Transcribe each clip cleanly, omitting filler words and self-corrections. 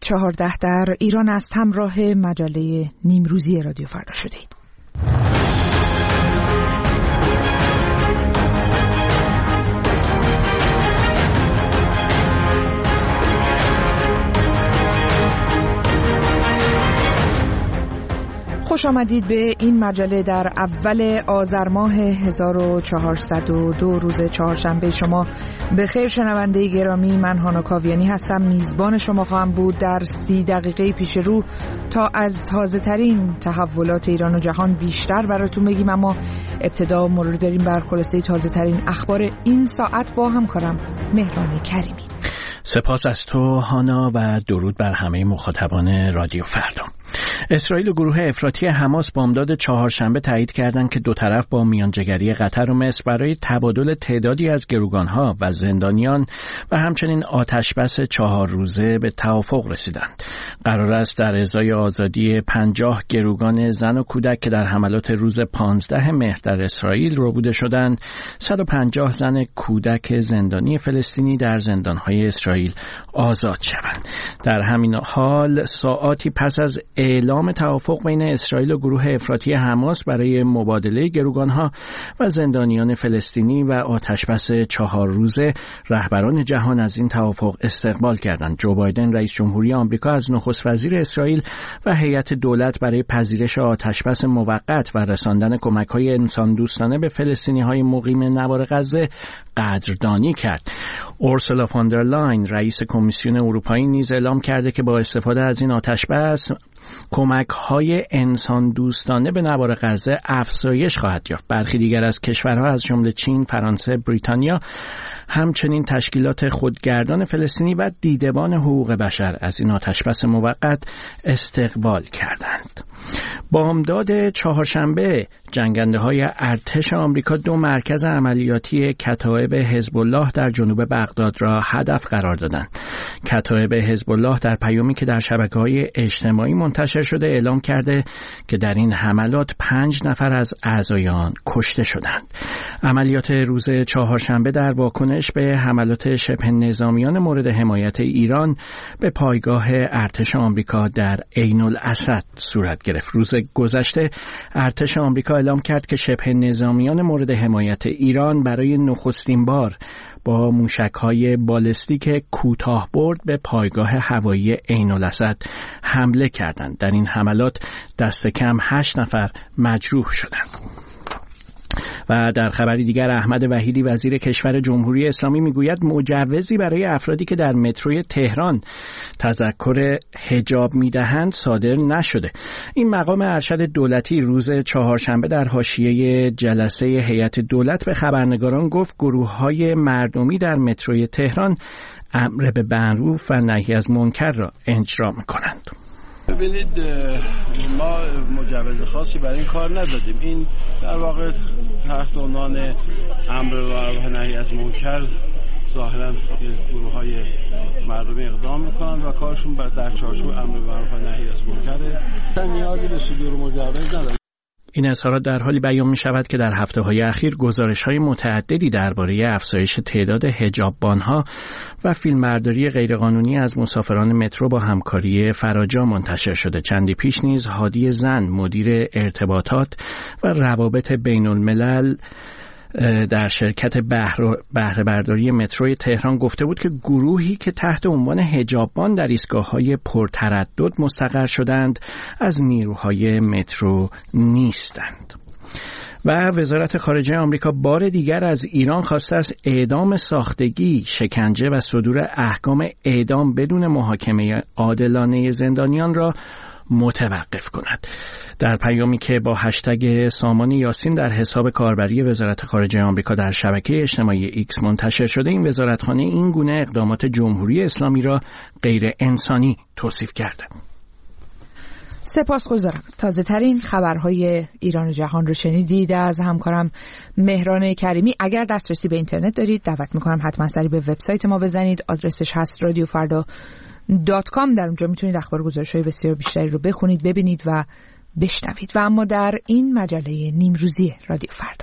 14 در ایران است. همراه مجله نیمروزی رادیو فردا شدید. خوش آمدید به این مجله در اول آذر ماه 1402 روز چهارشنبه. شما به خیر شنونده گرامی، من هانا کاویانی هستم. میزبان شما خواهم بود در 30 دقیقه پیش رو تا از تازه ترین تحولات ایران و جهان بیشتر براتون بگیم، اما ابتدا مرور داریم بر خلاصه تازه ترین اخبار این ساعت با همکارم مهران کریمی. سپاس از تو هانا و درود بر همه مخاطبان رادیو فردا. اسرائیل و گروه افراطی حماس بامداد چهارشنبه تایید کردند که دو طرف با میانجیگری قطر و مصر برای تبادل تعدادی از گروگانها و زندانیان و همچنین آتشبس 4 روزه به توافق رسیدند. قرار است در ازای آزادی 50 گروگان زن و کودک که در حملات روز 15 مهر در اسرائیل ربوده شدند، 150 زن کودک زندانی فلسطینی در زندانهای اسرائیل آزاد شوند. در همین حال ساعاتی پس از اعلام توافق بین اسرائیل و گروه افراطی حماس برای مبادله گروگانها و زندانیان فلسطینی و آتشبس 4 روزه، رهبران جهان از این توافق استقبال کردند. جو بایدن رئیس جمهوری آمریکا از نخست وزیر اسرائیل و هیئت دولت برای پذیرش آتشبس موقت و رساندن کمک‌های انسان دوستانه به فلسطینی‌های مقیم نوار غزه قدردانی کرد. اورسولا فون در لاین رئیس کمیسیون اروپایی نیز اعلام کرده که با استفاده از این آتشبس کمک‌های انسان دوستانه به نوار غزه افزایش خواهد یافت. برخی دیگر از کشورها از جمله چین، فرانسه، بریتانیا، همچنین تشکیلات خودگردان فلسطینی و دیدبان حقوق بشر از این آتشبس موقت استقبال کردند. بامداد چهارشنبه جنگنده‌های ارتش آمریکا 2 مرکز عملیاتی کتایب حزب الله در جنوب بغداد را هدف قرار دادند. کتایب حزب الله در پیامی که در شبکه‌های اجتماعی منتشر شده اعلام کرده که در این حملات 5 نفر از اعضای آن کشته شدند. عملیات روز چهارشنبه در واکنش به حملات شبه نظامیان مورد حمایت ایران به پایگاه ارتش آمریکا در عین الاسد صورت گرفت. روز گذشته ارتش آمریکا اعلام کرد که شبه نظامیان مورد حمایت ایران برای نخستین بار با موشک‌های بالستیک کوتاه برد به پایگاه هوایی عین الاسد حمله کردند. در این حملات دست کم 8 نفر مجروح شدند. و در خبری دیگر احمد وحیدی وزیر کشور جمهوری اسلامی میگوید مجوزی برای افرادی که در متروی تهران تذکر حجاب میدهند صادر نشده. این مقام ارشد دولتی روز چهارشنبه در حاشیه جلسه هیئت دولت به خبرنگاران گفت گروه‌های مردمی در متروی تهران امر به معروف و نهی از منکر را اجرا می‌کنند. ببینید، ما مجوز خاصی برای این کار ندادیم. این در واقع تحت عنوان امر به معروف و نهی از منکر ظاهراً گروه‌های مردمی اقدام می‌کنند و کارشون در چارچوب امر به معروف و نهی از منکره. نیازی به صدور مجوز نداره. این اظهارات در حالی بیان می شود که در هفته‌های اخیر گزارش‌های متعددی درباره افزایش تعداد حجاببان‌ها و فیلمبرداری غیرقانونی از مسافران مترو با همکاری فراجا منتشر شده. چندی پیش نیز هادی زن، مدیر ارتباطات و روابط بین‌الملل در شرکت بهره برداری متروی تهران گفته بود که گروهی که تحت عنوان حجاببان در ایستگاه‌های پرتردد مستقر شدند از نیروهای مترو نیستند. و وزارت خارجه آمریکا بار دیگر از ایران خواسته است اعدام ساختگی، شکنجه و صدور احکام اعدام بدون محاکمه عادلانه زندانیان را متوقف کند. در پیامی که با هشتگ سامان یاسین در حساب کاربری وزارت خارجه آمریکا در شبکه اجتماعی ایکس منتشر شده، این وزارتخانه این گونه اقدامات جمهوری اسلامی را غیر انسانی توصیف کرده. سپاسگزارم. تازه ترین خبرهای ایران و جهان رو شنیدید از همکارم مهران کریمی. اگر دسترسی به اینترنت دارید دعوت میکنم حتما سری به وبسایت ما بزنید. آدرسش هست radiofarda.com. در اونجا میتونید اخبار گزارش‌های بسیار بیشتری رو بخونید، ببینید و بشنوید. و اما در این مجله نیمروزی رادیو فردا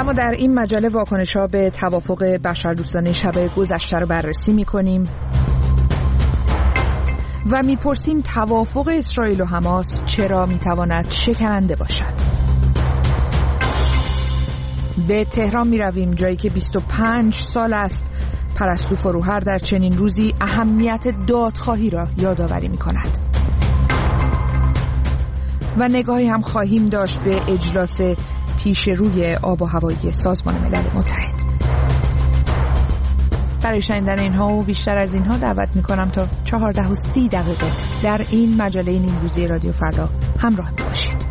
اما در این مجله واکنش‌ها به توافق بشردوستانه شب گذشته رو بررسی می‌کنیم و می‌پرسیم توافق اسرائیل و حماس چرا می‌تواند شکننده باشد. به تهران می‌رویم، جایی که 25 سال است پرستو فروهر در چنین روزی اهمیت دادخواهی را یادآوری می‌کند. و نگاهی هم خواهیم داشت به اجلاس پیش روی آب و هوایی سازمان ملل متحد. برای شنیدن اینها و بیشتر از اینها دعوت میکنم تا 14:30 در این مجله نیم روزی رادیو فردا همراه باشید.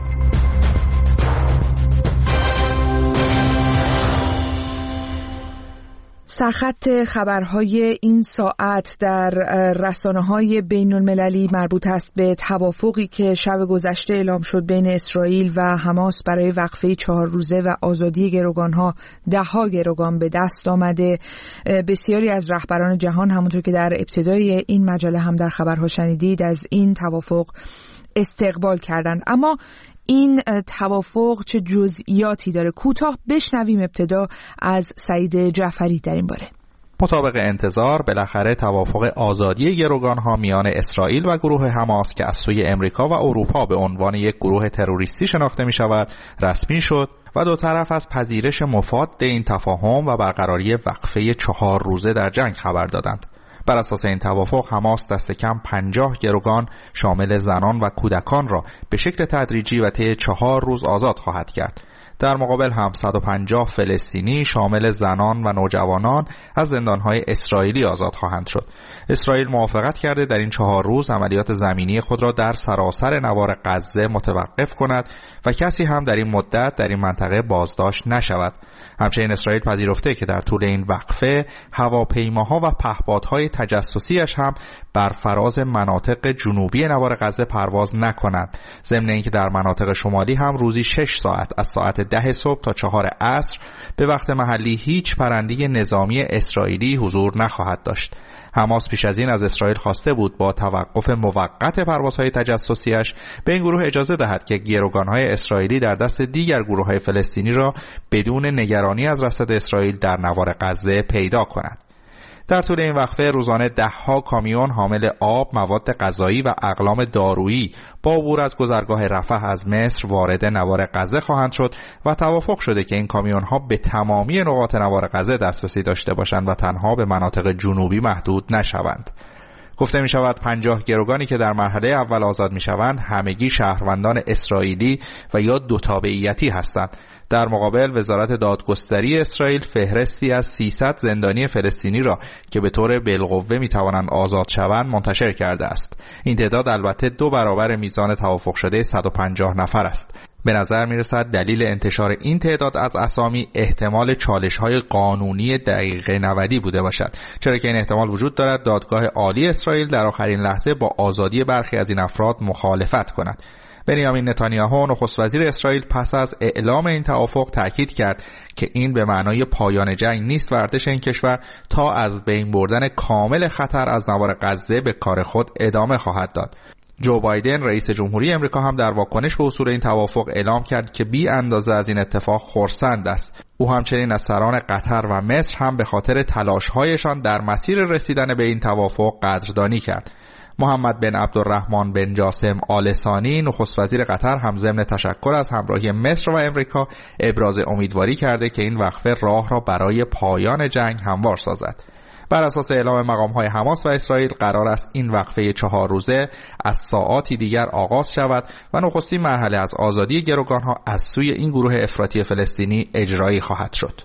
سرخط خبرهای این ساعت در رسانه‌های بین‌المللی مربوط است به توافقی که شب گذشته اعلام شد بین اسرائیل و حماس برای وقفه 4 روزه و آزادی گروگان‌ها. 10 گروگان به دست آمده. بسیاری از رهبران جهان، همونطور که در ابتدای این مجله هم در خبرها شنیدید، از این توافق استقبال کردند. اما این توافق چه جزئیاتی داره؟ کوتاه بشنویم ابتدا از سعید جعفری در این باره. مطابق انتظار بالاخره توافق آزادی گروگان‌ها میان اسرائیل و گروه حماس که از سوی امریکا و اروپا به عنوان یک گروه تروریستی شناخته می‌شود رسمی شد و دو طرف از پذیرش مفاد این تفاهم و برقراری وقفه 4 روزه در جنگ خبر دادند. بر اساس این توافق حماس دست کم 50 گروگان شامل زنان و کودکان را به شکل تدریجی و طی 4 روز آزاد خواهد کرد. در مقابل هم 150 فلسطینی شامل زنان و نوجوانان از زندانهای اسرائیلی آزاد خواهند شد. اسرائیل موافقت کرده در این 4 روز عملیات زمینی خود را در سراسر نوار غزه متوقف کند و کسی هم در این مدت در این منطقه بازداشت نشود. همچنین اسرائیل پذیرفته که در طول این وقفه هواپیماها و پهپادهای تجسسیش هم بر فراز مناطق جنوبی نوار غزه پرواز نکنند، ضمن اینکه در مناطق شمالی هم روزی 6 ساعت از ساعت 10 صبح تا 4 عصر به وقت محلی هیچ پرنده نظامی اسرائیلی حضور نخواهد داشت. حماس پیش از این از اسرائیل خواسته بود با توقف موقت پروازهای تجسسیش به این گروه اجازه دهد که گروگان‌های اسرائیلی در دست دیگر گروه‌های فلسطینی را بدون نگرانی از رصد اسرائیل در نوار غزه پیدا کند. در طول این وقفه روزانه 10 کامیون حامل آب، مواد غذایی و اقلام دارویی با عبور از گذرگاه رفح از مصر وارد نوار غزه خواهند شد و توافق شده که این کامیون‌ها به تمامی نقاط نوار غزه دسترسی داشته باشند و تنها به مناطق جنوبی محدود نشوند. گفته می شود 50 گروگانی که در مرحله اول آزاد می شوند همگی شهروندان اسرائیلی و یا دو تابعیتی هستند. در مقابل وزارت دادگستری اسرائیل فهرستی از 300 زندانی فلسطینی را که به طور بالقوه می توانند آزاد شوند منتشر کرده است. این تعداد البته 2 برابر میزان توافق شده 150 نفر است. به نظر می رسد دلیل انتشار این تعداد از اسامی احتمال چالش‌های قانونی دقیقه 90 بوده باشد، چرا که این احتمال وجود دارد دادگاه عالی اسرائیل در آخرین لحظه با آزادی برخی از این افراد مخالفت کند. بنیامین نتانیاهو نخست وزیر اسرائیل پس از اعلام این توافق تاکید کرد که این به معنای پایان جنگ نیست و ارتش این کشور تا از بین بردن کامل خطر از نوار غزه به کار خود ادامه خواهد داد. جو بایدن رئیس جمهوری امریکا هم در واکنش به حصول این توافق اعلام کرد که بی اندازه از این اتفاق خرسند است. او همچنین از سران قطر و مصر هم به خاطر تلاش‌هایشان در مسیر رسیدن به این توافق قدردانی کرد. محمد بن عبدالرحمن بن جاسم آل ثانی نخست وزیر قطر هم ضمن تشکر از همراهی مصر و امریکا ابراز امیدواری کرده که این وقفه راه را برای پایان جنگ هموار سازد. بر اساس اعلام مقام‌های حماس و اسرائیل قرار است این وقفه 4 روزه از ساعاتی دیگر آغاز شود و نخستین مرحله از آزادی گروگان‌ها از سوی این گروه افراطی فلسطینی اجرایی خواهد شد.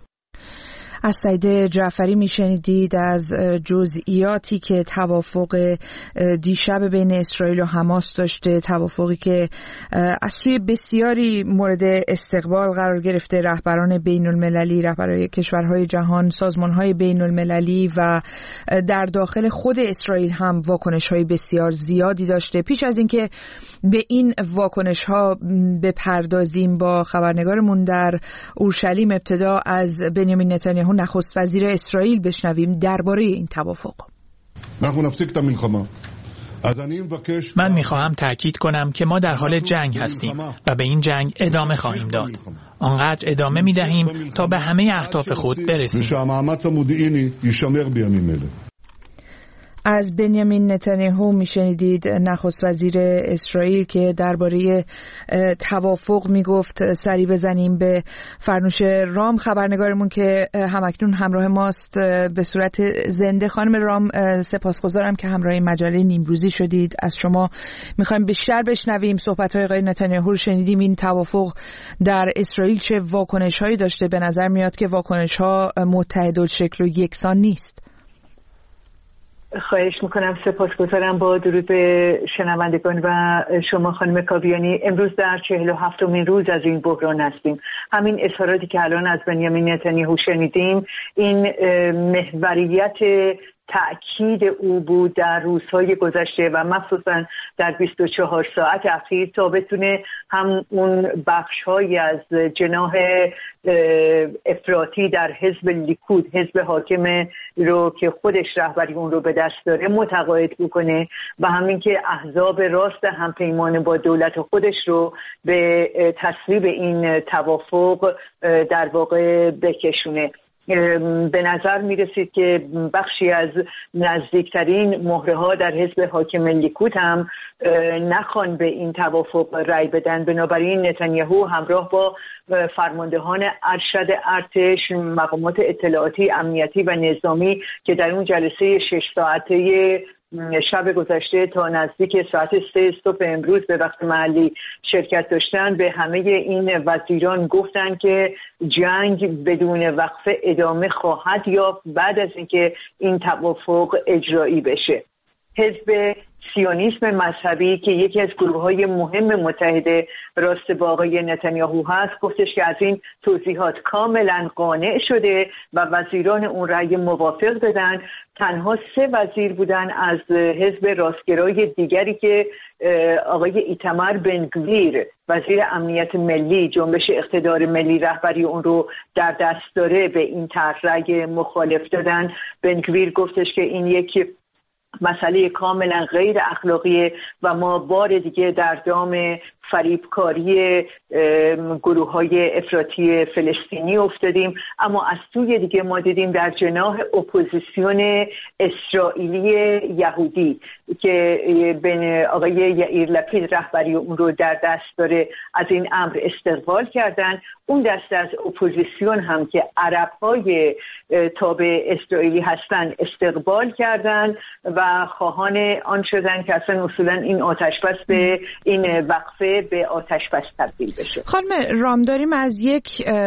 از سعید جعفری میشنیدید از جزئیاتی که توافق دیشب بین اسرائیل و حماس داشته، توافقی که از سوی بسیاری مورد استقبال قرار گرفته، رهبران بین المللی، رهبران کشورهای جهان، سازمانهای بین المللی و در داخل خود اسرائیل هم واکنش‌های بسیار زیادی داشته. پیش از اینکه به این واکنش‌ها بپردازیم با خبرنگارمون در اورشلیم ابتدا از بنیامین نتانیاهو نخست وزیر اسرائیل بشنویم درباره این توافق. من میخواهم تأکید کنم که ما در حال جنگ هستیم و به این جنگ ادامه خواهیم داد. آنقدر ادامه می‌دهیم تا به همه اهداف خود برسیم. از بنیامین نتانیاهو میشنیدید، نخست وزیر اسرائیل، که درباره توافق میگفت. سری بزنیم به فرنوش رام، خبرنگارمون که همکنون همراه ماست به صورت زنده. خانم رام، سپاسگزارم که همراه مجله نیمروزی شدید. از شما میخوایم بیشتر بشنویم. صحبت‌های آقای نتانیاهو رو شنیدیم. این توافق در اسرائیل چه واکنش‌هایی داشته؟ به نظر میاد که واکنش‌ها متحدالشکل و یکسان نیست. خواهش میکنم. سپاسگزارم. با درود به شنوندگان و شما خانم کاویانی. امروز در 47مین روز از این بحران هستیم. همین اظهاراتی که الان از بنیامین نتانیاهو شنیدیم، این محوریت تأکید او بود در روزهای گذشته و مخصوصا در 24 ساعت اخیر، تا بتونه هم اون بخش‌هایی از جناح افراطی در حزب لیکود، حزب حاکم رو که خودش رهبری اون رو به دست داره، متقاعد بکنه و همین که احزاب راست همپیمان با دولت خودش رو به تصویب این توافق در واقع بکشونه. به نظر می رسید که بخشی از نزدیکترین مهره ها در حزب حاکم لیکود هم نخوان به این توافق رأی بدن. بنابراین نتانیاهو همراه با فرماندهان ارشد ارتش، مقامات اطلاعاتی، امنیتی و نظامی که در اون جلسه 6 ساعته شب گذشته تا نزدیک ساعت 3 صبح امروز به وقت محلی شرکت داشتن، به همه این وزیران گفتن که جنگ بدون وقفه ادامه خواهد یافت بعد از اینکه این توافق اجرایی بشه. حزب سیونیسم مذهبی که یکی از گروه‌های مهم متحد راست با آقای نتانیاهو هست، گفتش که از این توضیحات کاملا قانع شده و وزیران اون رأی موافق دادن. تنها 3 وزیر بودن از حزب راستگرای دیگری که آقای ایتمر بنگویر، وزیر امنیت ملی، جنبش اقتدار ملی، رهبری اون رو در دست داره، به این طرح رأی مخالف دادن. بنگویر گفتش که این یک مسئله کاملا غیر اخلاقیه و ما بار دیگه در دام فریبکاری گروه‌های افراطی فلسطینی افتادیم. اما از سوی دیگه ما دیدیم در جناح اپوزیسیون اسرائیلی یهودی که بین آقای یائیر لپید رهبری اون رو در دست داره، از این امر استقبال کردن. اون دسته از اپوزیسیون هم که عرب‌های تابع اسرائیلی هستن استقبال کردن و خواهان آن شدن که اصلا اصولا این آتشبس به این وقفه به آتشبس تبدیل بشه. خانم رام، داریم از یک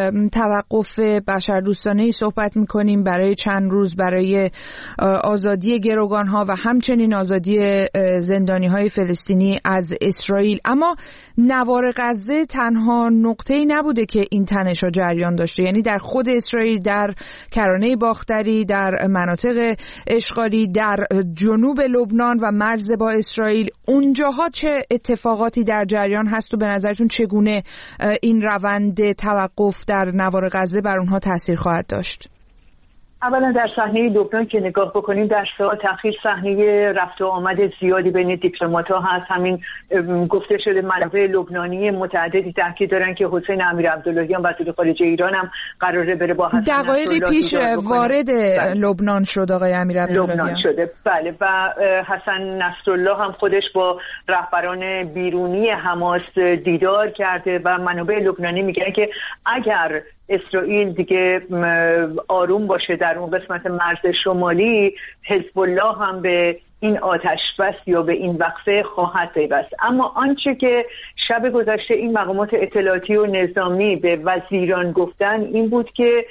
توقف بشردوستانه‌ای صحبت می‌کنیم برای چند روز برای آزادی گروگان‌ها و همچنین آزادی زندانی‌های فلسطینی از اسرائیل، اما نوار غزه تنها نقطه‌ای نبوده که این تنش‌ها جریان داشته. یعنی در خود اسرائیل، در کرانه باختری، در مناطق اشغالی، در جنوب لبنان و مرز با اسرائیل، اونجاها چه اتفاقاتی در جریان هست و به نظرتون چگونه این روند توقف در نوار غزه بر اونها تاثیر خواهد داشت؟ اولا در صحنه لبنان که نگاه بکنیم، در ساعات اخیر صحنه رفت و آمد زیادی بین دیپلمات‌ها هست. همین گفته شده منابع لبنانی متعددی تاکید دارن که حسین امیرعبداللهیان وزیر خارجه ایران هم قراره بره با حسن دقایقی پیش وارد لبنان شد آقای امیرعبداللهیان شده. بله، و حسن نصرالله هم خودش با رهبران بیرونی حماس دیدار کرده و منابع لبنانی میگن که اگر اسرائیل دیگه آروم باشه در اون قسمت مرز شمالی، حزب الله هم به این آتش بس یا به این وقفه خواهد پیوست. اما آنچه که شب گذشته این مقامات اطلاعاتی و نظامی به وزیران گفتن این بود که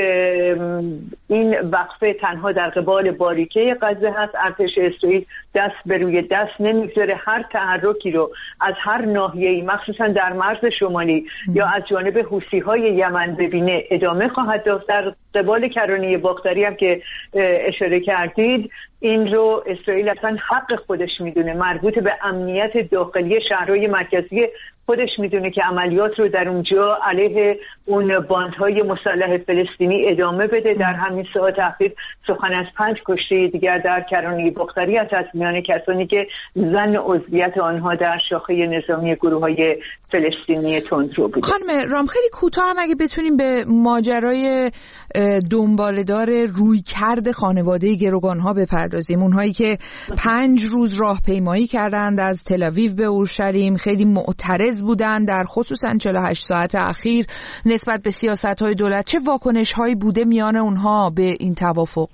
این وقفه تنها در قبال باریکه غزه هست. ارتش اسرائیل دست به روی دست نمیگذاره، هر تحرکی رو از هر ناحیه‌ای مخصوصا در مرز شمالی یا از جانب حوثی‌های یمن ببینه ادامه خواهد داد. در قبال کرانه باختری هم که اشاره کردید، این رو اسرائیل اصلا حق خودش میدونه، مربوط به امنیت داخلی شهرهای مرکزی خودش میدونه که عملیات رو در اونجا علیه اون باندهای مسلح فلسطینی ادامه بده. در همین ساعت اخیر سخن از 5 کشته دیگر در کرانه بختری از میان کسانی که زن عضویت آنها در شاخه نظامی گروه‌های فلسطینی تندرو بود. خانم رام خیلی کوتاه هم اگه بتونیم به ماجرای دنباله‌دار رویکرد خانواده گروگان‌ها بپردازیم، اونهایی که 5 روز راهپیمایی کردند از تل آویو به اورشلیم، خیلی معترض بودند در خصوصا 48 ساعت اخیر نسبت به سیاست‌های دولت. چه واکنش‌هایی بوده میان اونها به این توافق؟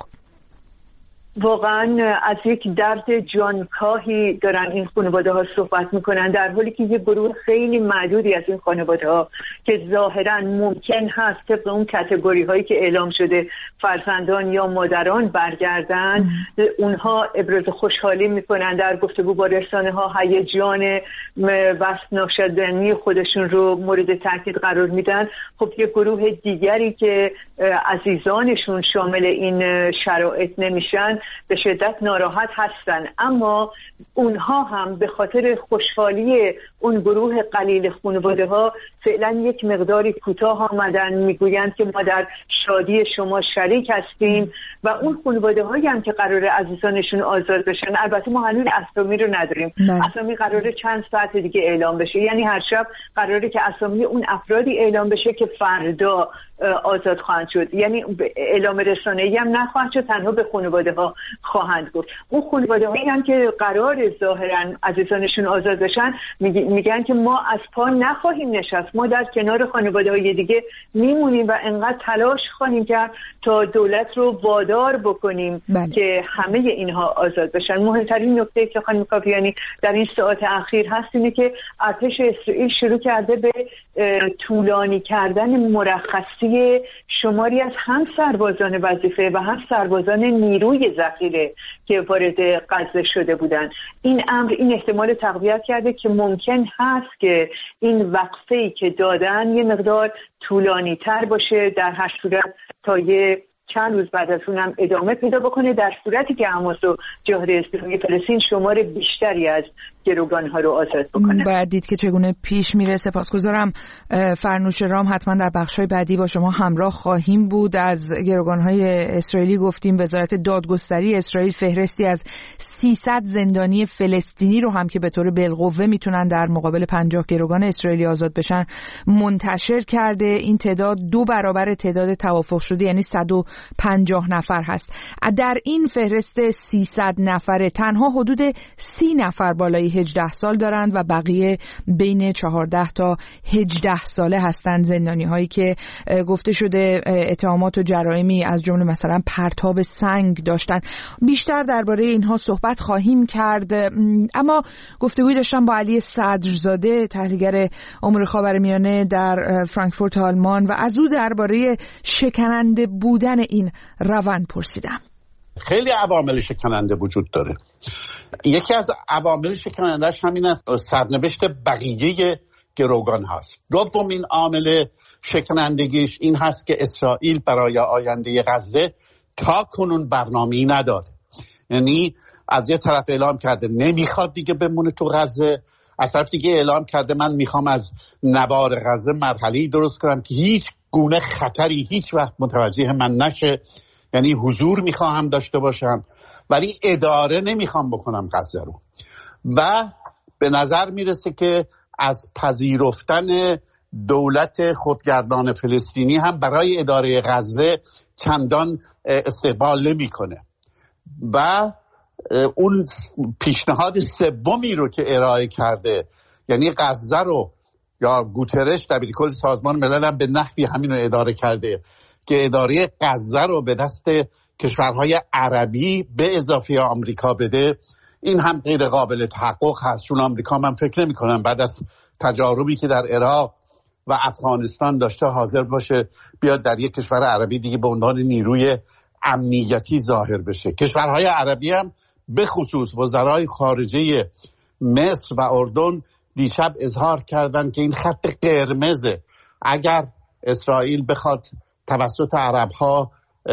واقعا از یک درد جانکاهی دارن این خانواده ها صحبت میکنن، در حالی که یک گروه خیلی معدودی از این خانواده ها که ظاهرا ممکن هست طبق اون کاتگوری هایی که اعلام شده فرزندان یا مادران برگردن، اونها ابراز خوشحالی میکنن، در گفتگو با رسانه ها هیجان وصف ناشدنی خودشون رو مورد تاکید قرار میدن. خب یک گروه دیگری که عزیزانشون شامل این شرایط نمیشن به شدت ناراحت هستن، اما اونها هم به خاطر خوشحالی اون گروه قلیل خانواده ها فعلا یک مقداری کوتاه آمدن، میگویند که ما در شادی شما شریک هستیم و اون خانواده هایی هم که قراره عزیزانشون آزاد بشن، البته ما هنوز اسامی رو نداریم، اسامی قراره چند ساعت دیگه اعلام بشه، یعنی هر شب قراره که اسامی اون افرادی اعلام بشه که فردا آزاد خواهند شد، یعنی اعلام رسانه‌ای هم نخواهند شد، تنها به خانواده ها خواهند گفت. اون خانواده هایی هم که قرار ظاهرا عزیزانشون آزاد بشن میگن که ما از پا نخواهیم نشست، ما در کنار خانواده های دیگه میمونیم و انقدر تلاش خواهیم کرد تا دولت رو وادار بکنیم که همه اینها آزاد بشن. مهمترین نکته که خانم کاپیانی در این ساعت اخیر هست اینه که ارتش اسرائیل شروع کرده به طولانی کردن مرخصی شماری از هم سربازان وظیفه و هم سربازان نیروی ذخیره که وارد غزه شده بودند. این امر این احتمال تقویت کرده که ممکن هست که این وقفه‌ای که دادن یه مقدار طولانی تر باشه، در هر صورت تا یه چند روز بعد از اونم ادامه پیدا بکنه، در صورتی که حماس و جبهه اسلامی فلسطین شمار بیشتری از گروگان‌ها رو آزاد بکنه. باید دید که چگونه پیش میره. سپاسگزارم فرنوش رام، حتما در بخش‌های بعدی با شما همراه خواهیم بود. از گروگان‌های اسرائیلی گفتیم. وزارت دادگستری اسرائیل فهرستی از 300 زندانی فلسطینی رو هم که به طور بالقوه میتونن در مقابل 50 گروگان اسرائیلی آزاد بشن منتشر کرده. این تعداد 2 برابر تعداد توافق شده، یعنی 150 نفر هست. در این فهرست 300 نفره تنها حدود 30 نفر بالای 18 سال دارند و بقیه بین 14 تا 18 ساله هستند. زندانی هایی که گفته شده اتهامات و جرائمی از جمله مثلا پرتاب سنگ داشتن. بیشتر درباره اینها صحبت خواهیم کرد، اما گفتگوی داشتم با علی صدرزاده، تحلیلگر امور خاورمیانه در فرانکفورت آلمان، و از او درباره شکننده بودن این روند پرسیدم. خیلی عوامل شکننده وجود داره. یکی از عوامل شکنندهش همین است سرنوشت بقیه گروگان هست. دومین عامل شکنندگیش این هست که اسرائیل برای آینده غزه تا کنون برنامه‌ای نداره. یعنی از یه طرف اعلام کرده نمیخواد دیگه بمونه تو غزه، از طرف دیگه اعلام کرده من میخوام از نوار غزه مرحله‌ای درست کنم که هیچ گونه خطری هیچ وقت متوجه من نشه، یعنی حضور میخواهم داشته باشم ولی اداره نمیخوام بکنم غزه رو. و به نظر میرسه که از پذیرفتن دولت خودگردان فلسطینی هم برای اداره غزه چندان استقبال نمیکنه. و اون پیشنهاد سومی رو که ارائه کرده، یعنی غزه رو، یا گوترش دبیرکل سازمان ملل هم به نحوی همین رو اداره کرده که اداره غزه رو به دست کشورهای عربی به اضافه آمریکا بده، این هم غیر قابل تحقق هست. چون آمریکا من فکر نمی کنم بعد از تجاربی که در عراق و افغانستان داشته حاضر باشه بیاد در یک کشور عربی دیگه به عنوان نیروی امنیتی ظاهر بشه. کشورهای عربی هم به خصوص وزرای خارجه مصر و اردن دیشب اظهار کردن که این خط قرمزه. اگر اسرائیل بخواد توسط عرب‌ها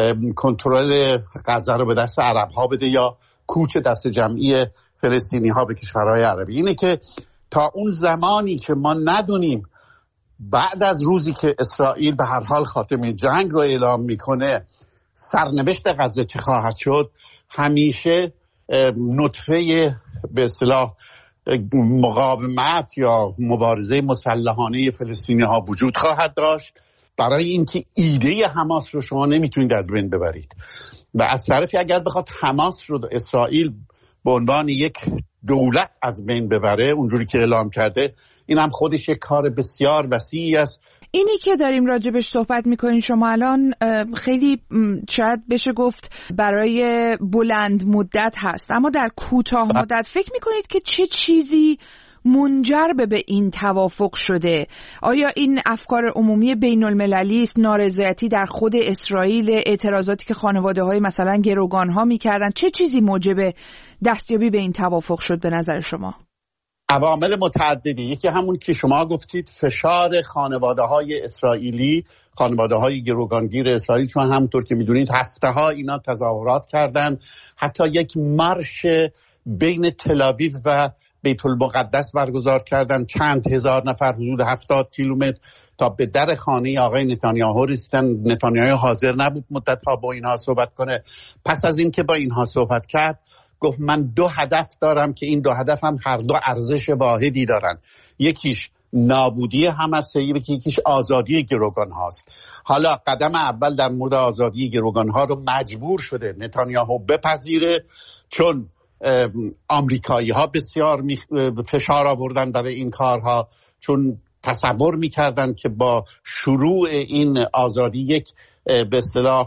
کنترل غزه رو به دست عرب‌ها بده یا کوچ دست جمعی فلسطینی‌ها به کشورهای عربی، اینه که تا اون زمانی که ما ندونیم بعد از روزی که اسرائیل به هر حال خاتمه جنگ رو اعلام میکنه سرنوشت غزه چه خواهد شد، همیشه نطفه به اصطلاح مقاومت یا مبارزه مسلحانه فلسطینی ها وجود خواهد داشت، برای اینکه ایده حماس رو شما نمیتونید از بین ببرید. و از طرفی اگر بخواد حماس رو اسرائیل به عنوان یک دولت از بین ببره اونجوری که اعلام کرده، این هم خودش یک کار بسیار وسیعی است. اینی که داریم راجبش صحبت میکنین شما الان خیلی شاید بشه گفت برای بلند مدت هست، اما در کوتاه مدت فکر میکنید که چه چیزی منجر به این توافق شده؟ آیا این افکار عمومی بین المللی است، نارضایتی در خود اسرائیل، اعتراضاتی که خانواده های مثلا گروگان ها میکردن؟ چه چیزی موجب دستیابی به این توافق شد به نظر شما؟ عوامل متعددی. یکی همون که شما گفتید، فشار خانواده های اسرائیلی، خانواده های گروگانگیر اسرائیل، چون همونطور که میدونید هفته ها اینا تظاهرات کردن، حتی یک مارش بین تل آویو و بیت المقدس برگزار کردن، چند هزار نفر، حدود 70 کیلومتر، تا به در خانه آقای نتانیاهو رسیدن. نتانیاهو حاضر نبود مدت‌ها با اینها صحبت کنه. پس از این که با اینها صحبت کرد گفت من 2 هدف دارم که این 2 هدف هم هر دو ارزش واحدی دارن، یکیش نابودی حماس، یکیش آزادی گروگان هاست. حالا قدم اول در مورد آزادی گروگان ها رو مجبور شده نتانیاهو بپذیره، چون آمریکایی ها بسیار فشار آوردن برای این کارها، چون تصور میکردن که با شروع این آزادی یک به اصطلاح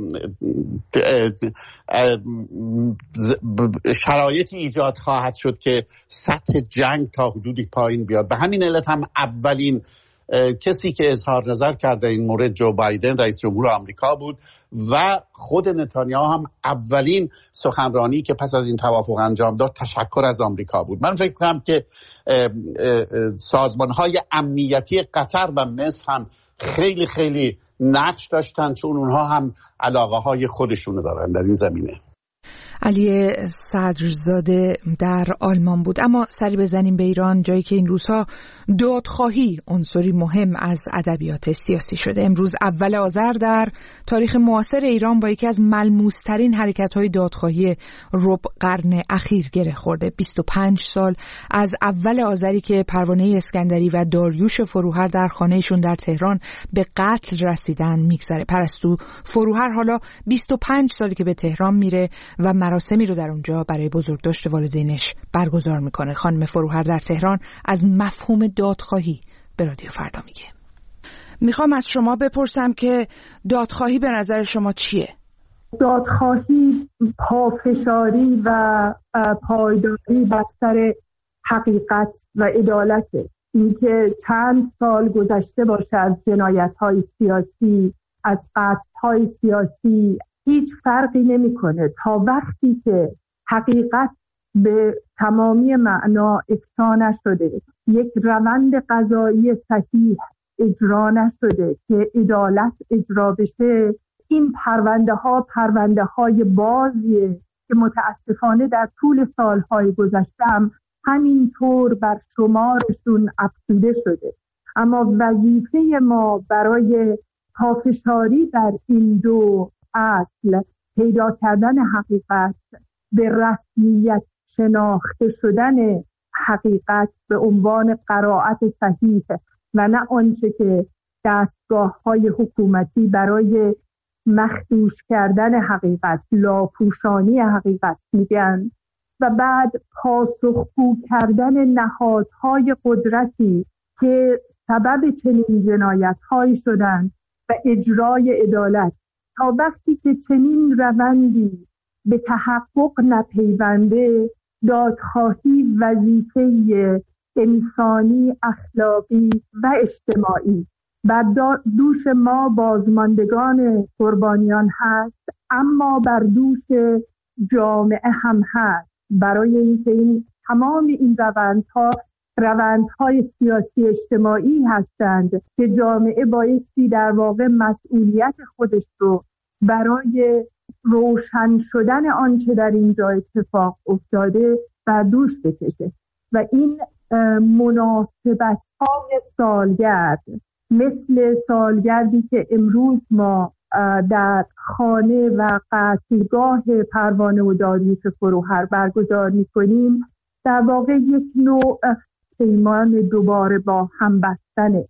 شرایطی ایجاد خواهد شد که سطح جنگ تا حدودی پایین بیاد. به همین علت هم اولین کسی که اظهار نظر کرده این مورد جو بایدن، رئیس جمهور آمریکا بود، و خود نتانیاهو هم اولین سخنرانی که پس از این توافق انجام داد تشکر از آمریکا بود. من فکر کنم که سازمان‌های امنیتی قطر و مصر هم خیلی خیلی نقش داشتن، چون اونها هم علاقه‌های خودشونو دارن در این زمینه. علی صدرزاده در آلمان بود. اما سری بزنیم به ایران، جایی که این روزها دادخواهی عنصری مهم از ادبیات سیاسی شده. امروز اول آذر در تاریخ معاصر ایران با یکی از ملموس‌ترین حرکت‌های دادخواهی ربع قرن اخیر گره خورده. 25 سال از اول آذری که پروانه اسکندری و داریوش فروهر در خانه‌شون در تهران به قتل رسیدن میگذره. پرستو فروهر حالا 25 سالی که به تهران میره و مراسمی رو در اونجا برای بزرگداشت والدینش برگزار میکنه. خانم فروهر در تهران از مفهوم دادخواهی به رادیو فردا میگه. میخوام از شما بپرسم که دادخواهی به نظر شما چیه؟ دادخواهی پافشاری و پایداری بر سر حقیقت و عدالته. اینکه چند سال گذشته باشه از جنایت‌های سیاسی، از قتل‌های سیاسی، هیچ فرقی نمی‌کنه تا وقتی که حقیقت به تمامی معنا افشا نشده، یک روند قضایی صحیح اجرا نشده که عدالت اجرا بشه، این پرونده های بازیه که متاسفانه در طول سالهای گذشته هم همینطور بر شمارشون افزوده شده. اما وظیفه ما برای پافشاری در این دو اصل، پیدا کردن حقیقت، به رسمیت شناخته شدن حقیقت به عنوان قرائت صحیح و نه آنچه که دستگاه‌های حکومتی برای مخدوش کردن حقیقت، لاپوشانی حقیقت میگن، و بعد پاسخگو کردن نهادهای قدرتی که سبب چنین جنایت‌هایی شدند و اجرای عدالت. تا وقتی که چنین روندی به تحقق نپیونده، دادخواهی وظیفه انسانی، اخلاقی و اجتماعی بر دوش ما بازماندگان قربانیان هست، اما بر دوش جامعه هم هست، برای اینکه این تمام این روندهای سیاسی اجتماعی هستند که جامعه بایستی در واقع مسئولیت خودش رو برای روشن شدن آنچه در اینجا اتفاق افتاده بر دوش بکشه. و این مناسبت‌های سالگرد، مثل سالگردی که امروز ما در خانه و قتلگاه پروانه و داریوش فروهر برگزار می‌کنیم، در واقع یک نوع پیمان دوباره با هم بستنه،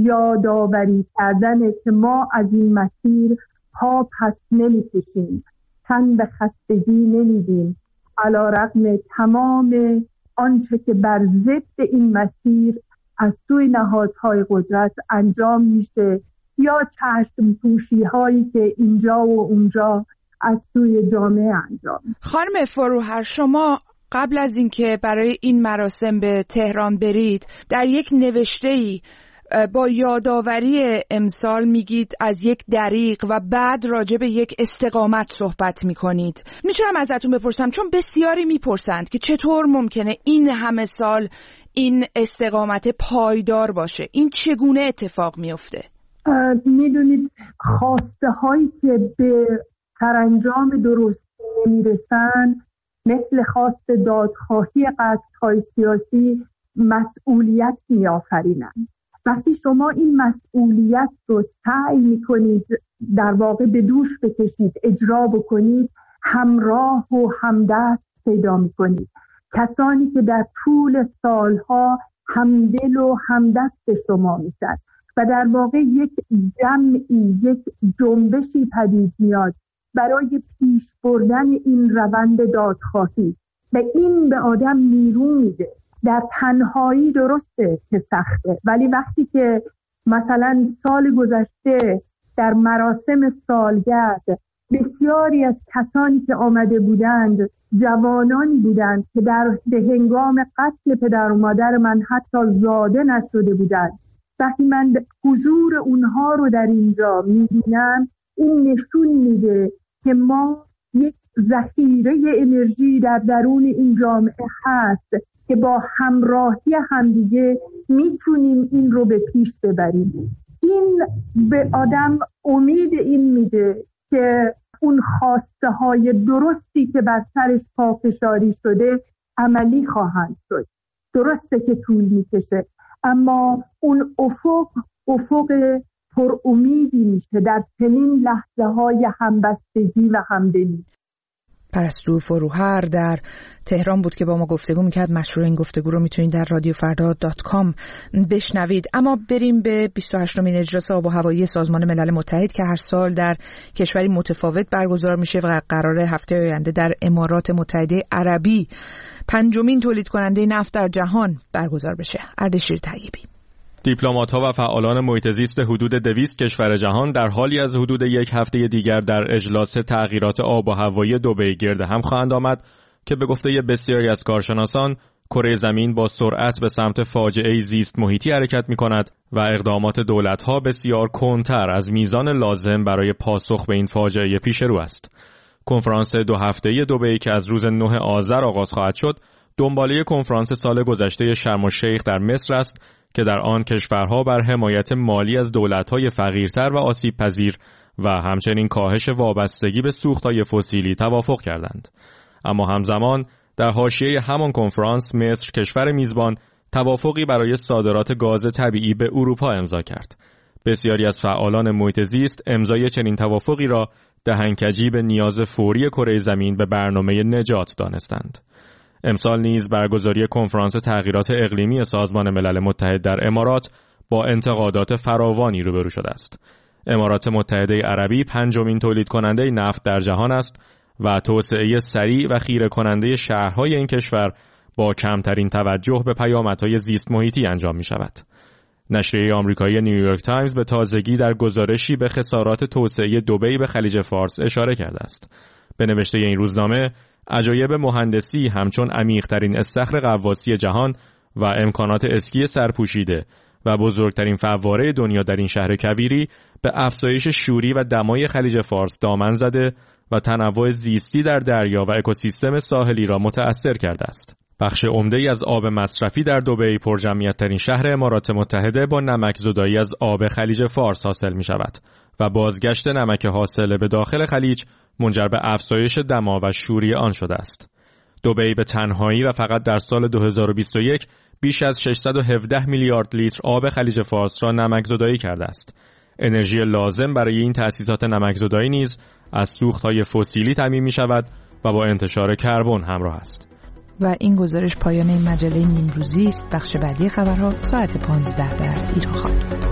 یادآوری کردنه که ما از این مسیر پا پس نمی‌کشیم، تن به خستگی نمیدیم، علی‌رغم تمام آنچه که بر ضد این مسیر از سوی نهادهای قدرت انجام میشه یا چشم پوشی هایی که اینجا و اونجا از سوی جامعه انجام. خانم فروهر، شما قبل از اینکه برای این مراسم به تهران برید در یک نوشته‌ای با یادآوری امسال میگید از یک دریغ و بعد راجع به یک استقامت صحبت میکنید. میتونم ازتون بپرسم، چون بسیاری میپرسند که چطور ممکنه این همه سال این استقامت پایدار باشه، این چگونه اتفاق میفته؟ میدونید خواسته هایی که به سرانجام درست نمیرسن، مثل خواست دادخواهی قتل‌های سیاسی، مسئولیت میآفرینن. وقتی شما این مسئولیت رو سعی میکنید در واقع به دوش بکشید، اجرا بکنید، همراه و همدست پیدا میکنید. کسانی که در طول سالها همدل و همدست شما میشن و در واقع یک جمعی، یک جنبشی پدید میاد برای پیش بردن این روند دادخواهی و این به آدم نیرو میده. در تنهایی درسته که سخته، ولی وقتی که مثلا سال گذشته در مراسم سالگرد بسیاری از کسانی که آمده بودند جوانانی بودند که به هنگام قتل پدر و مادر من حتی زاده نشده بودند، وقتی من حضور اونها رو در اینجا میبینم، این نشون میده که ما یک ذخیره انرژی در درون این جامعه هست که با همراهی همدیگه میتونیم این رو به پیش ببریم. این به آدم امید این میده که اون خواسته های درستی که بر سرش پافشاری شده عملی خواهند شد. درسته که طول میکشه، اما اون افق پر امیدی میشه در چنین لحظه های همبستگی و همدلی. پرستو فروهر در تهران بود که با ما گفتگو میکرد. مشروع این گفتگو رو میتونید در رادیوفردا.com بشنوید. اما بریم به 28مین اجلاس آب و هوایی سازمان ملل متحد که هر سال در کشوری متفاوت برگزار میشه و قراره هفته آینده در امارات متحده عربی، 5مین تولید کننده نفت در جهان، برگزار بشه. اردشیر طیبی. دیپلمات‌ها و فعالان محیط زیست حدود 200 کشور جهان در حالی از حدود یک هفته دیگر در اجلاس تغییرات آب و هوایی دبی گرد هم خواهند آمد که به گفته بسیاری از کارشناسان کره زمین با سرعت به سمت فاجعه زیست محیطی حرکت می‌کند و اقدامات دولت‌ها بسیار کندتر از میزان لازم برای پاسخ به این فاجعه پیش رو است. کنفرانس 2 هفته‌ای دبی که از روز 9 آذر آغاز خواهد شد، دنباله کنفرانس سال گذشته شرم الشیخ در مصر است که در آن کشورها بر حمایت مالی از دولت‌های فقیرتر و آسیب‌پذیر و همچنین کاهش وابستگی به سوخت‌های فسیلی توافق کردند. اما همزمان در حاشیه همان کنفرانس مصر کشور میزبان توافقی برای صادرات گاز طبیعی به اروپا امضا کرد. بسیاری از فعالان محیط زیست امضای چنین توافقی را دهنکجی به نیاز فوری کره زمین به برنامه نجات دانستند. امسال نیز برگزاری کنفرانس تغییرات اقلیمی سازمان ملل متحد در امارات با انتقادات فراوانی روبرو شده است. امارات متحده عربی 5مین تولید کننده نفت در جهان است و توسعه سریع و خیره کننده شهرهای این کشور با کمترین توجه به پیامدهای زیست محیطی انجام می شود. نشریه آمریکایی نیویورک تایمز به تازگی در گزارشی به خسارات توسعه دبی به خلیج فارس اشاره کرده است. به نوشته این روزنامه، عجایب مهندسی همچون عمیق‌ترین استخر غواصی جهان و امکانات اسکی سرپوشیده و بزرگترین فواره دنیا در این شهر کویری به افزایش شوری و دمای خلیج فارس دامن زده و تنوع زیستی در دریا و اکوسیستم ساحلی را متأثر کرده است. بخش عمده‌ای از آب مصرفی در دبی، پرجمعیت‌ترین شهر امارات متحده، با نمک زدایی از آب خلیج فارس حاصل می‌شود و بازگشت نمک حاصل به داخل خلیج منجر به افزایش دما و شوری آن شده است. دبی به تنهایی و فقط در سال 2021 بیش از 617 میلیارد لیتر آب خلیج فارس را نمکزدایی کرده است. انرژی لازم برای این تأسیسات نمکزدایی نیز از سوخت‌های فسیلی تامین می‌شود و با انتشار کربن همراه است. و این گزارش پایان این مجله نیمروزی است. بخش بعدی خبرها ساعت 15 در ایران خواهد بود.